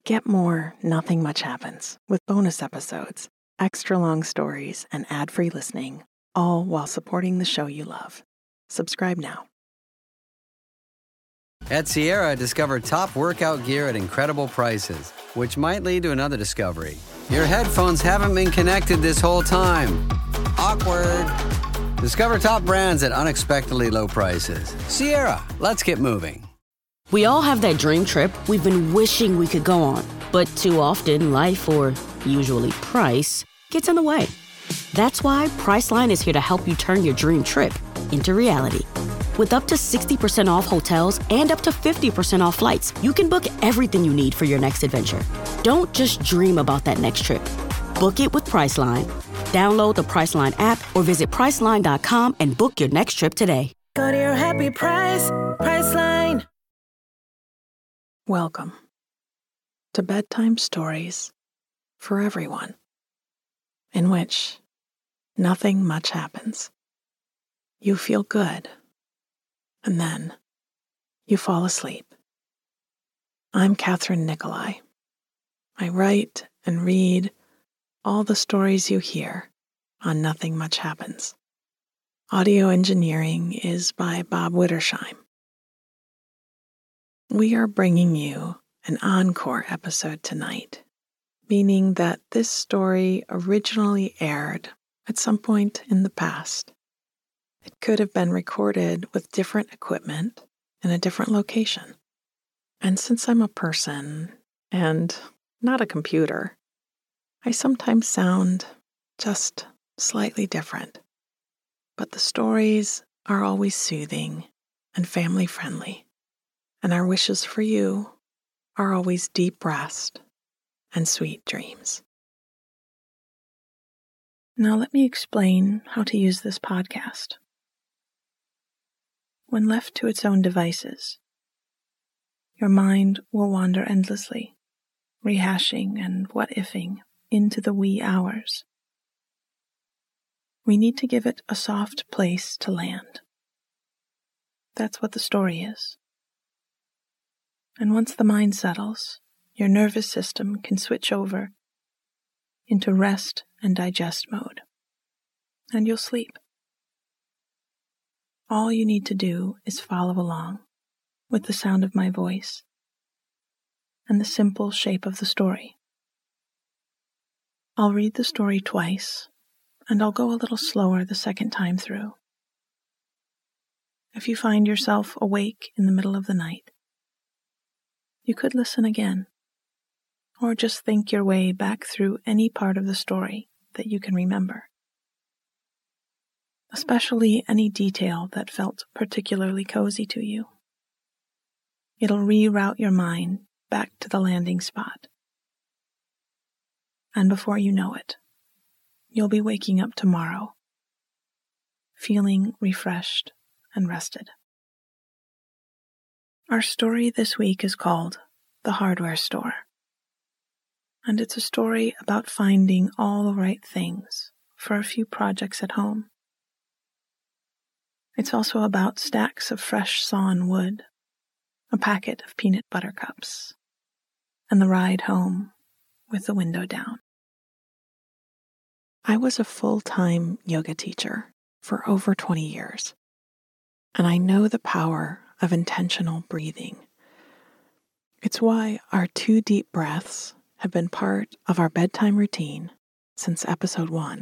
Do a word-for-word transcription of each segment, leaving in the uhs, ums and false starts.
Get more Nothing Much Happens with bonus episodes, extra long stories, and ad-free listening, all while supporting the show you love. Subscribe now. At Sierra, discover top workout gear at incredible prices, which might lead to another discovery. Your headphones haven't been connected this whole time. Awkward. Discover top brands at unexpectedly low prices. Sierra, let's get moving. We all have that dream trip we've been wishing we could go on, but too often life, or usually price, gets in the way. That's why Priceline is here to help you turn your dream trip into reality. With up to sixty percent off hotels and up to fifty percent off flights, you can book everything you need for your next adventure. Don't just dream about that next trip. Book it with Priceline. Download the Priceline app or visit Priceline dot com and book your next trip today. Go to your happy price, Priceline. Welcome to Bedtime Stories for Everyone, in which nothing much happens. You feel good, and then you fall asleep. I'm Catherine Nicolai. I write and read all the stories you hear on Nothing Much Happens. Audio engineering is by Bob Wittersheim. We are bringing you an encore episode tonight, meaning that this story originally aired at some point in the past. It could have been recorded with different equipment in a different location. And since I'm a person and not a computer, I sometimes sound just slightly different. But the stories are always soothing and family-friendly, and our wishes for you are always deep rest and sweet dreams. Now let me explain how to use this podcast. When left to its own devices, your mind will wander endlessly, rehashing and what-ifing into the wee hours. We need to give it a soft place to land. That's what the story is. And once the mind settles, your nervous system can switch over into rest and digest mode, and you'll sleep. All you need to do is follow along with the sound of my voice and the simple shape of the story. I'll read the story twice, and I'll go a little slower the second time through. If you find yourself awake in the middle of the night, you could listen again, or just think your way back through any part of the story that you can remember, especially any detail that felt particularly cozy to you. It'll reroute your mind back to the landing spot. And before you know it, you'll be waking up tomorrow, feeling refreshed and rested. Our story this week is called The Hardware Store, and it's a story about finding all the right things for a few projects at home. It's also about stacks of fresh sawn wood, a packet of peanut butter cups, and the ride home with the window down. I was a full-time yoga teacher for over twenty years, and I know the power of intentional breathing. It's why our two deep breaths have been part of our bedtime routine since episode one.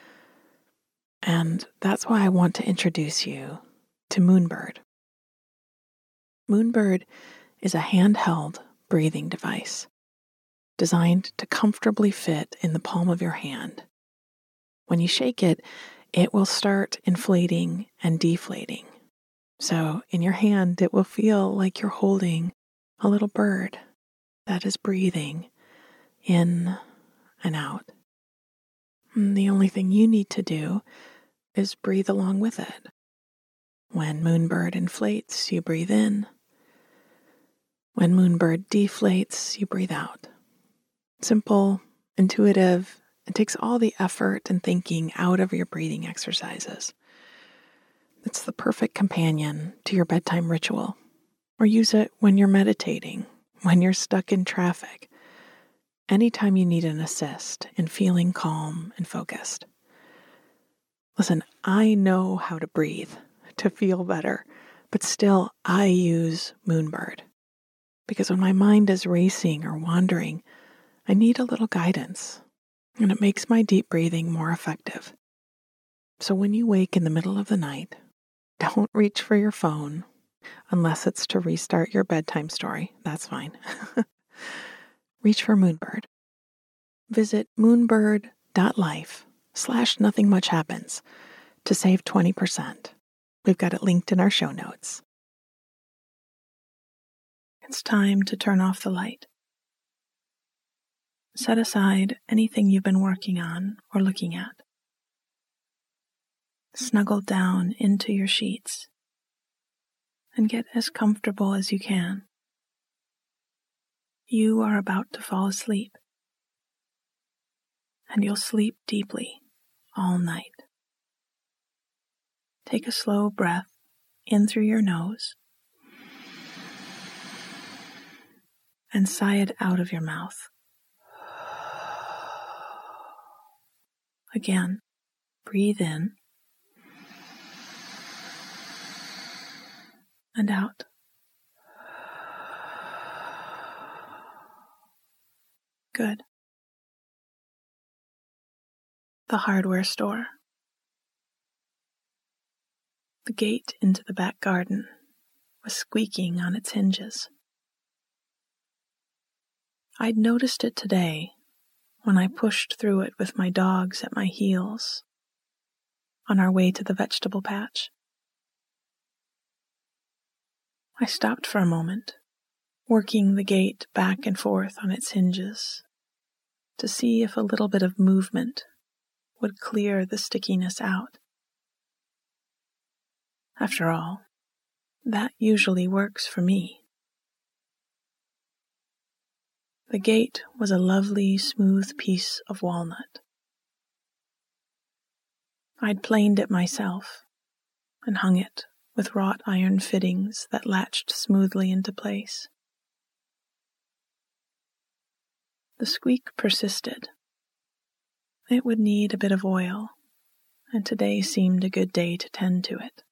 And that's why I want to introduce you to Moonbird. Moonbird is a handheld breathing device designed to comfortably fit in the palm of your hand. When you shake it, it will start inflating and deflating. So in your hand, it will feel like you're holding a little bird that is breathing in and out. And the only thing you need to do is breathe along with it. When Moonbird inflates, you breathe in. When Moonbird deflates, you breathe out. Simple, intuitive, it takes all the effort and thinking out of your breathing exercises. It's the perfect companion to your bedtime ritual. Or use it when you're meditating, when you're stuck in traffic, anytime you need an assist in feeling calm and focused. Listen, I know how to breathe to feel better, but still I use Moonbird because when my mind is racing or wandering, I need a little guidance, and it makes my deep breathing more effective. So when you wake in the middle of the night, don't reach for your phone unless it's to restart your bedtime story. That's fine. Reach for Moonbird. Visit moonbird.life slash nothing much happens to save twenty percent. We've got it linked in our show notes. It's time to turn off the light. Set aside anything you've been working on or looking at. Snuggle down into your sheets and get as comfortable as you can. You are about to fall asleep, and you'll sleep deeply all night. Take a slow breath in through your nose and sigh it out of your mouth. Again, breathe in and out. Good. The hardware store. The gate into the back garden was squeaking on its hinges. I'd noticed it today when I pushed through it with my dogs at my heels on our way to the vegetable patch. I stopped for a moment, working the gate back and forth on its hinges to see if a little bit of movement would clear the stickiness out. After all, that usually works for me. The gate was a lovely, smooth piece of walnut. I'd planed it myself and hung it with wrought iron fittings that latched smoothly into place. The squeak persisted. It would need a bit of oil, and today seemed a good day to tend to it.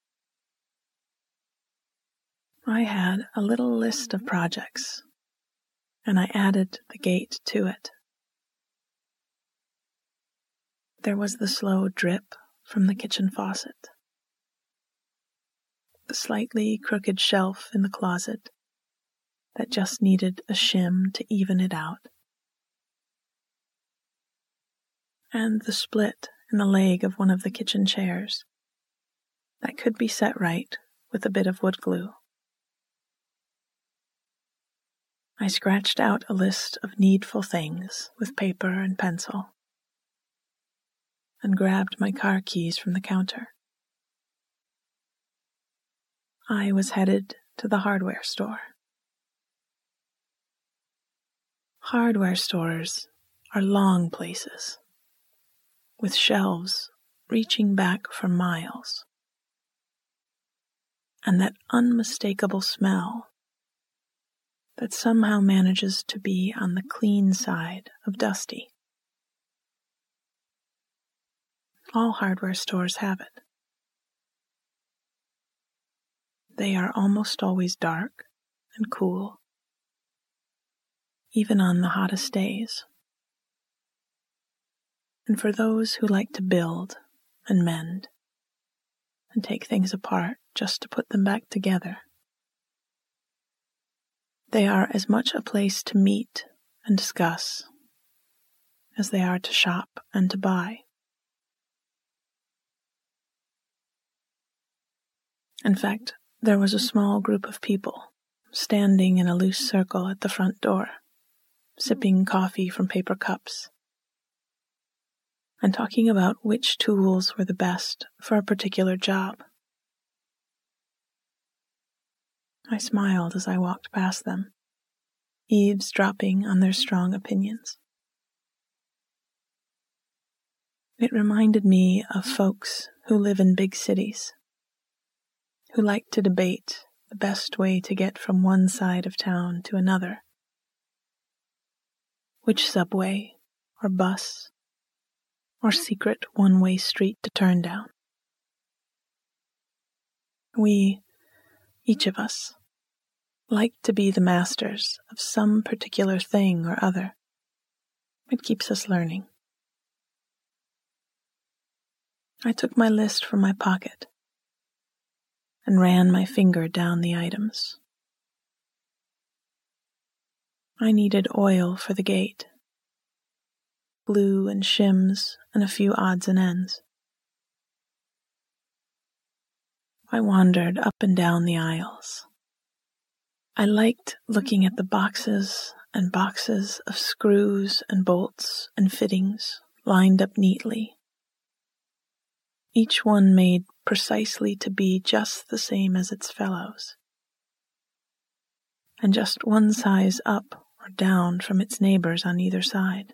I had a little list of projects, and I added the gate to it. There was the slow drip from the kitchen faucet, the slightly crooked shelf in the closet that just needed a shim to even it out, and the split in the leg of one of the kitchen chairs that could be set right with a bit of wood glue. I scratched out a list of needful things with paper and pencil and grabbed my car keys from the counter. I was headed to the hardware store. Hardware stores are long places, with shelves reaching back for miles, and that unmistakable smell that somehow manages to be on the clean side of dusty. All hardware stores have it. They are almost always dark and cool, even on the hottest days. And for those who like to build and mend and take things apart just to put them back together, they are as much a place to meet and discuss as they are to shop and to buy. In fact, there was a small group of people standing in a loose circle at the front door, sipping coffee from paper cups and talking about which tools were the best for a particular job. I smiled as I walked past them, eavesdropping on their strong opinions. It reminded me of folks who live in big cities, who like to debate the best way to get from one side of town to another, which subway or bus or secret one-way street to turn down. We, each of us, like to be the masters of some particular thing or other. It keeps us learning. I took my list from my pocket and ran my finger down the items. I needed oil for the gate, glue and shims, and a few odds and ends. I wandered up and down the aisles. I liked looking at the boxes and boxes of screws and bolts and fittings lined up neatly, each one made precisely to be just the same as its fellows, and just one size up or down from its neighbors on either side.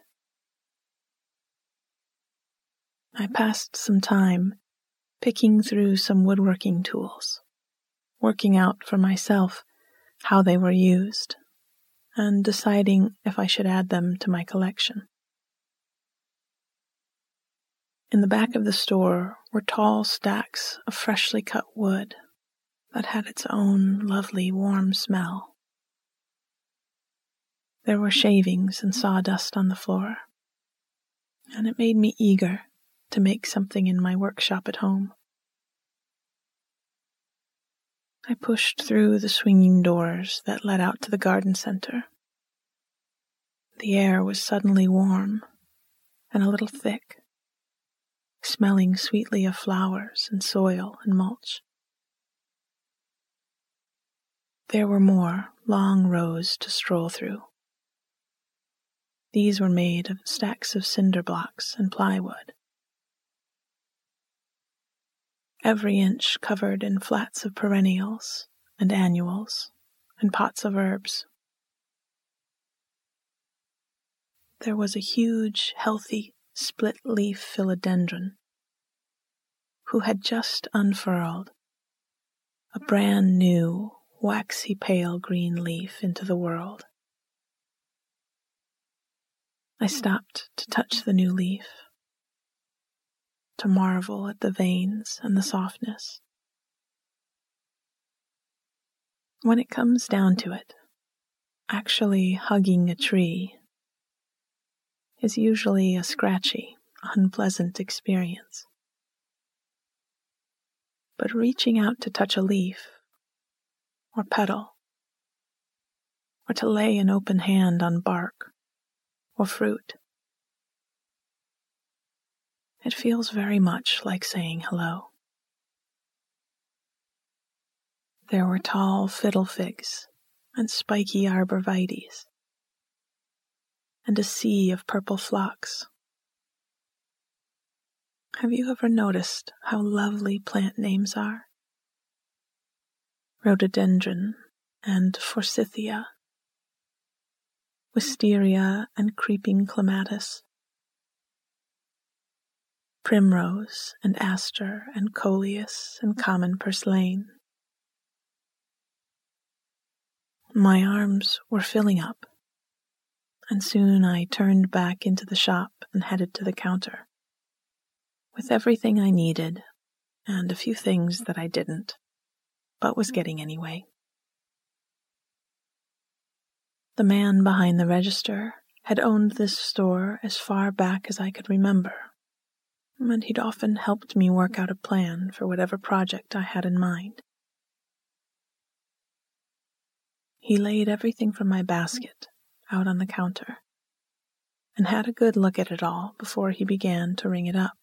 I passed some time picking through some woodworking tools, working out for myself how they were used, and deciding if I should add them to my collection. In the back of the store were tall stacks of freshly cut wood that had its own lovely warm smell. There were shavings and sawdust on the floor, and it made me eager to make something in my workshop at home. I pushed through the swinging doors that led out to the garden center. The air was suddenly warm and a little thick, smelling sweetly of flowers and soil and mulch. There were more long rows to stroll through. These were made of stacks of cinder blocks and plywood, every inch covered in flats of perennials and annuals and pots of herbs. There was a huge, healthy, split-leaf philodendron who had just unfurled a brand new, waxy pale green leaf into the world. I stopped to touch the new leaf, to marvel at the veins and the softness. When it comes down to it, actually hugging a tree is usually a scratchy, unpleasant experience. But reaching out to touch a leaf, or petal, or to lay an open hand on bark or fruit, it feels very much like saying hello. There were tall fiddle figs and spiky arborvitaes, and a sea of purple phlox. Have you ever noticed how lovely plant names are? Rhododendron and forsythia, wisteria and creeping clematis, primrose and aster and coleus and common purslane. My arms were filling up, and soon I turned back into the shop and headed to the counter, with everything I needed and a few things that I didn't, but was getting anyway. The man behind the register had owned this store as far back as I could remember, and he'd often helped me work out a plan for whatever project I had in mind. He laid everything from my basket out on the counter and had a good look at it all before he began to ring it up.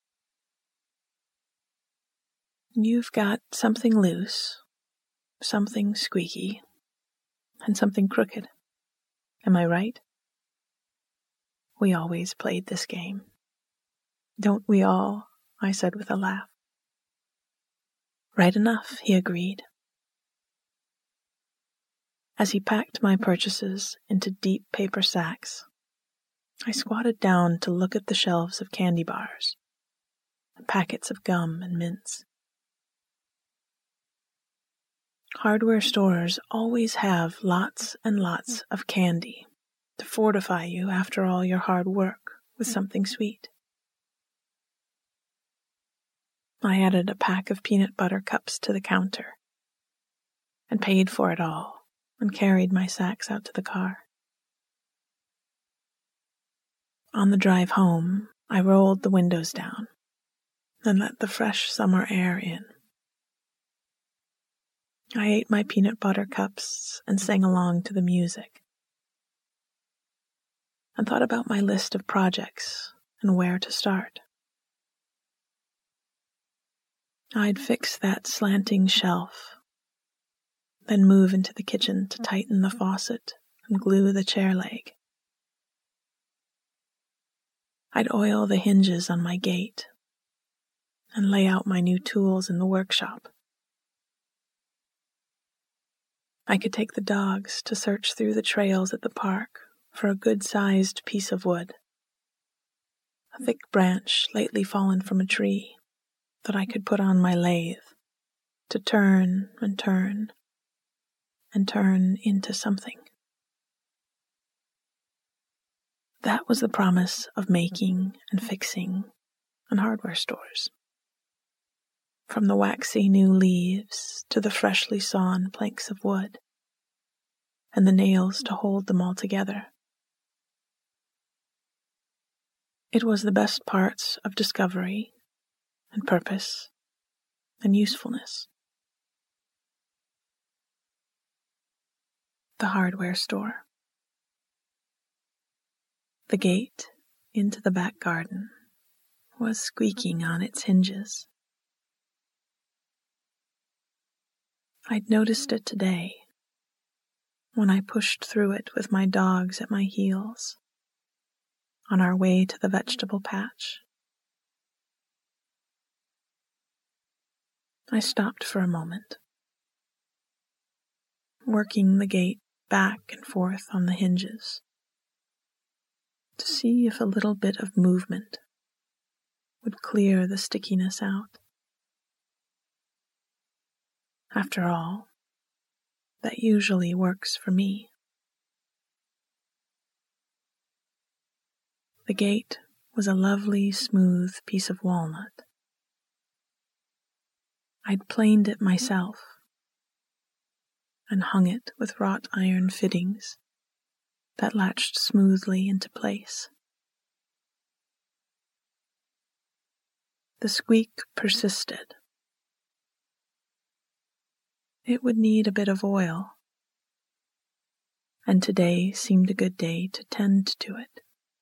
You've got something loose, something squeaky, and something crooked. Am I right? We always played this game. Don't we all? I said with a laugh. Right enough, he agreed. As he packed my purchases into deep paper sacks, I squatted down to look at the shelves of candy bars and packets of gum and mints. Hardware stores always have lots and lots of candy to fortify you after all your hard work with something sweet. I added a pack of peanut butter cups to the counter and paid for it all and carried my sacks out to the car. On the drive home, I rolled the windows down and let the fresh summer air in. I ate my peanut butter cups and sang along to the music, and thought about my list of projects and where to start. I'd fix that slanting shelf, then move into the kitchen to tighten the faucet and glue the chair leg. I'd oil the hinges on my gate and lay out my new tools in the workshop. I could take the dogs to search through the trails at the park for a good-sized piece of wood, a thick branch lately fallen from a tree that I could put on my lathe to turn and turn and turn into something. That was the promise of making and fixing in hardware stores. From the waxy new leaves to the freshly sawn planks of wood, and the nails to hold them all together. It was the best parts of discovery and purpose and usefulness. The hardware store. The gate into the back garden was squeaking on its hinges. I'd noticed it today when I pushed through it with my dogs at my heels on our way to the vegetable patch. I stopped for a moment, working the gate back and forth on the hinges to see if a little bit of movement would clear the stickiness out. After all, that usually works for me. The gate was a lovely, smooth piece of walnut. I'd planed it myself and hung it with wrought iron fittings that latched smoothly into place. The squeak persisted. It would need a bit of oil, and today seemed a good day to tend to it.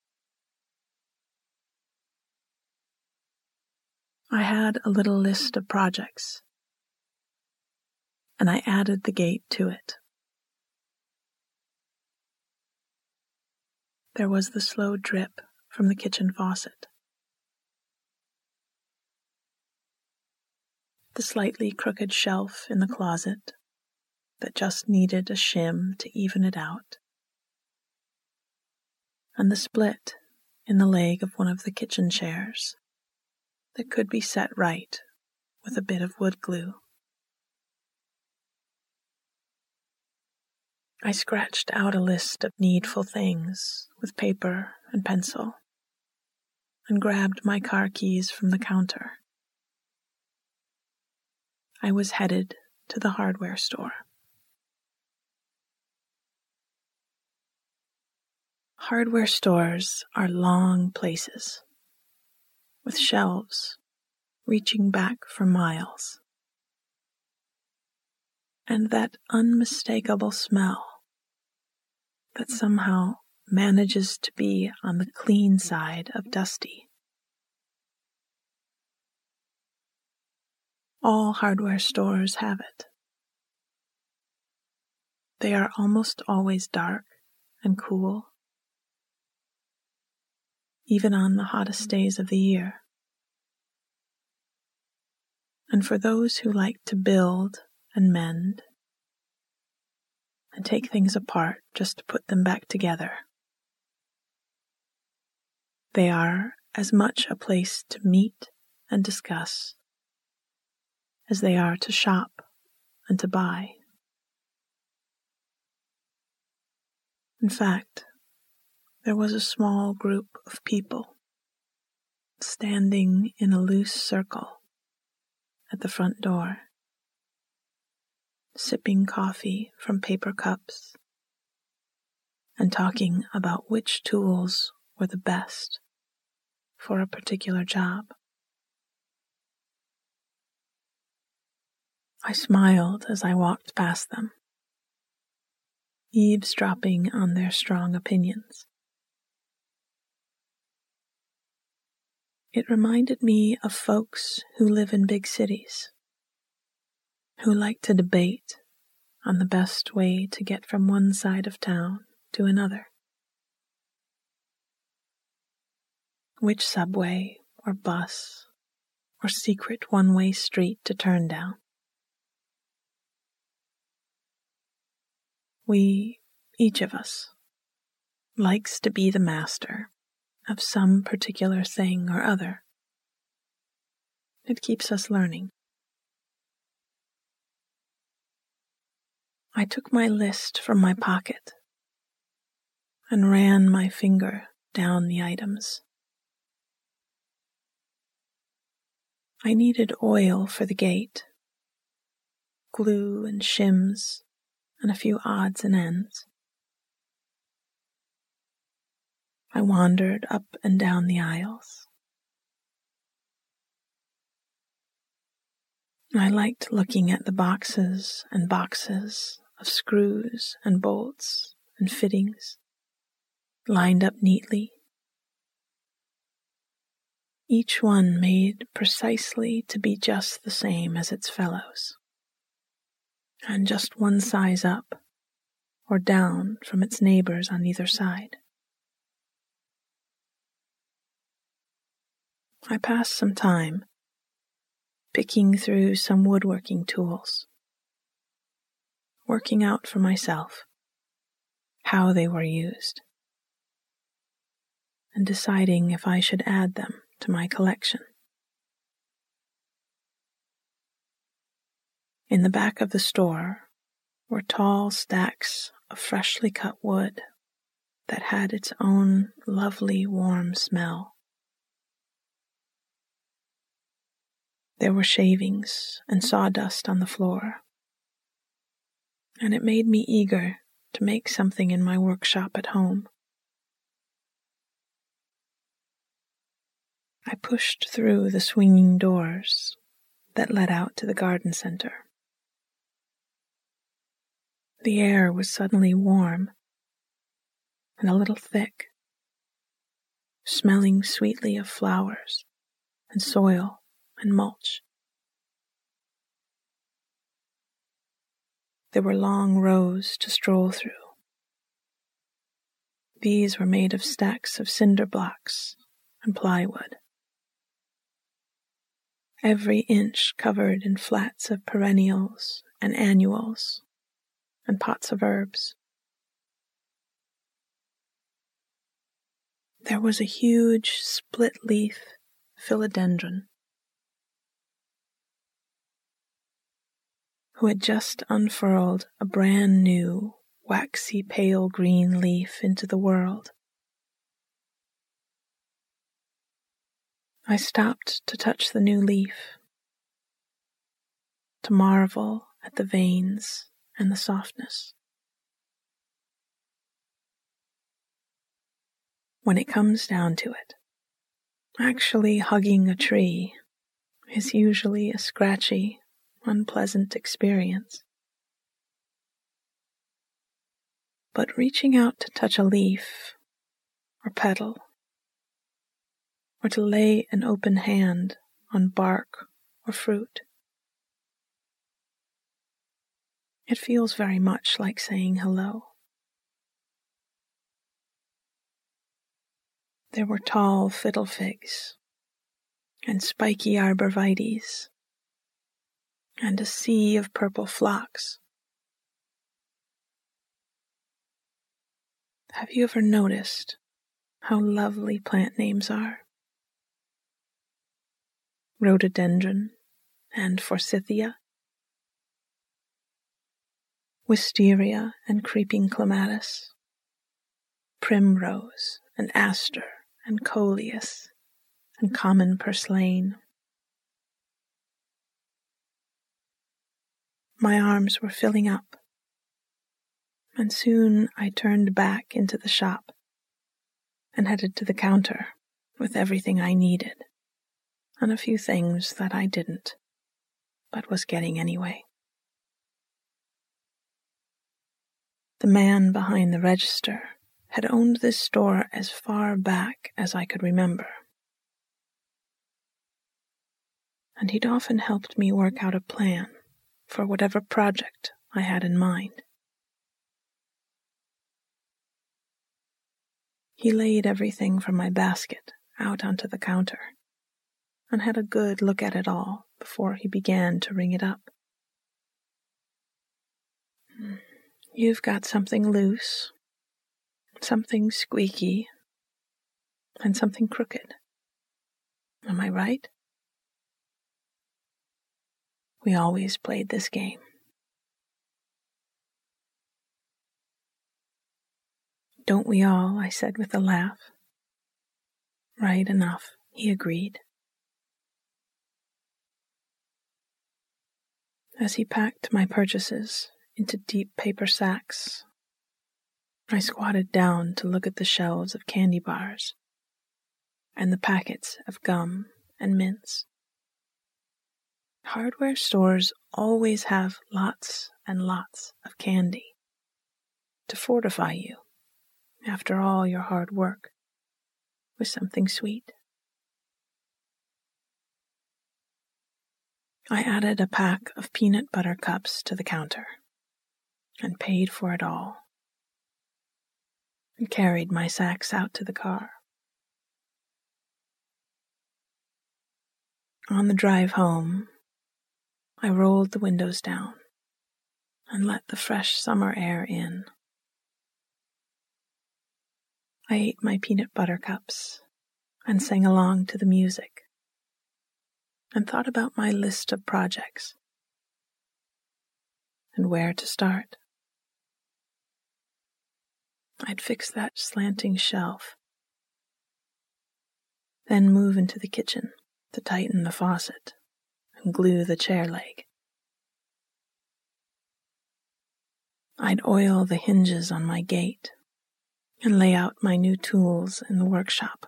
I had a little list of projects, and I added the gate to it. There was the slow drip from the kitchen faucet, the slightly crooked shelf in the closet that just needed a shim to even it out, and the split in the leg of one of the kitchen chairs that could be set right with a bit of wood glue. I scratched out a list of needful things with paper and pencil and grabbed my car keys from the counter. I was headed to the hardware store. Hardware stores are long places, with shelves reaching back for miles, and that unmistakable smell that somehow manages to be on the clean side of dusty. All hardware stores have it. They are almost always dark and cool, even on the hottest days of the year. And for those who like to build and mend and take things apart just to put them back together, they are as much a place to meet and discuss as they are to shop and to buy. In fact, there was a small group of people standing in a loose circle at the front door, sipping coffee from paper cups and talking about which tools were the best for a particular job. I smiled as I walked past them, eavesdropping on their strong opinions. It reminded me of folks who live in big cities, who like to debate on the best way to get from one side of town to another. Which subway or bus or secret one-way street to turn down. We, each of us, likes to be the master of some particular thing or other. It keeps us learning. I took my list from my pocket and ran my finger down the items. I needed oil for the gate, glue and shims, and a few odds and ends. I wandered up and down the aisles. I liked looking at the boxes and boxes of screws and bolts and fittings, lined up neatly, each one made precisely to be just the same as its fellows, and just one size up or down from its neighbors on either side. I passed some time picking through some woodworking tools, working out for myself how they were used, and deciding if I should add them to my collection. In the back of the store were tall stacks of freshly cut wood that had its own lovely warm smell. There were shavings and sawdust on the floor, and it made me eager to make something in my workshop at home. I pushed through the swinging doors that led out to the garden center. The air was suddenly warm and a little thick, smelling sweetly of flowers and soil and mulch. There were long rows to stroll through. These were made of stacks of cinder blocks and plywood, every inch covered in flats of perennials and annuals and pots of herbs. There was a huge split-leaf philodendron who had just unfurled a brand new, waxy pale green leaf into the world. I stopped to touch the new leaf, to marvel at the veins and the softness. When it comes down to it, actually hugging a tree is usually a scratchy, unpleasant experience. But reaching out to touch a leaf or petal, or to lay an open hand on bark or fruit, it feels very much like saying hello. There were tall fiddle figs and spiky arborvitaes and a sea of purple phlox. Have you ever noticed how lovely plant names are? Rhododendron and forsythia, wisteria and creeping clematis, primrose and aster and coleus and common purslane. My arms were filling up, and soon I turned back into the shop and headed to the counter with everything I needed and a few things that I didn't, but was getting anyway. The man behind the register had owned this store as far back as I could remember, and he'd often helped me work out a plan for whatever project I had in mind. He laid everything from my basket out onto the counter and had a good look at it all before he began to ring it up. You've got something loose, something squeaky, and something crooked. Am I right? We always played this game. Don't we all? I said with a laugh. Right enough, he agreed. As he packed my purchases into deep paper sacks, I squatted down to look at the shelves of candy bars and the packets of gum and mints. Hardware stores always have lots and lots of candy to fortify you after all your hard work with something sweet. I added a pack of peanut butter cups to the counter and paid for it all, and carried my sacks out to the car. On the drive home, I rolled the windows down and let the fresh summer air in. I ate my peanut butter cups and sang along to the music and thought about my list of projects and where to start. I'd fix that slanting shelf, then move into the kitchen to tighten the faucet and glue the chair leg. I'd oil the hinges on my gate and lay out my new tools in the workshop.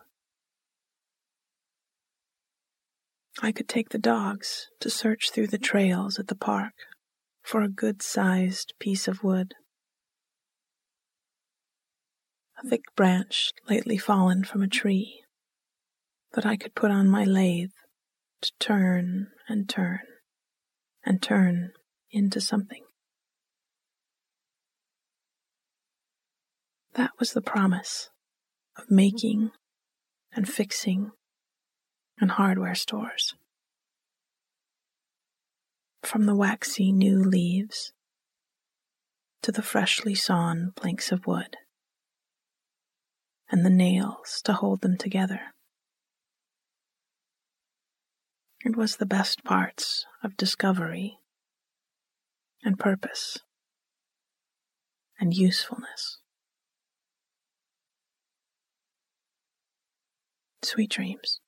I could take the dogs to search through the trails at the park for a good-sized piece of wood. A thick branch lately fallen from a tree that I could put on my lathe to turn and turn and turn into something. That was the promise of making and fixing and hardware stores. From the waxy new leaves to the freshly sawn planks of wood and the nails to hold them together. It was the best parts of discovery and purpose and usefulness. Sweet dreams.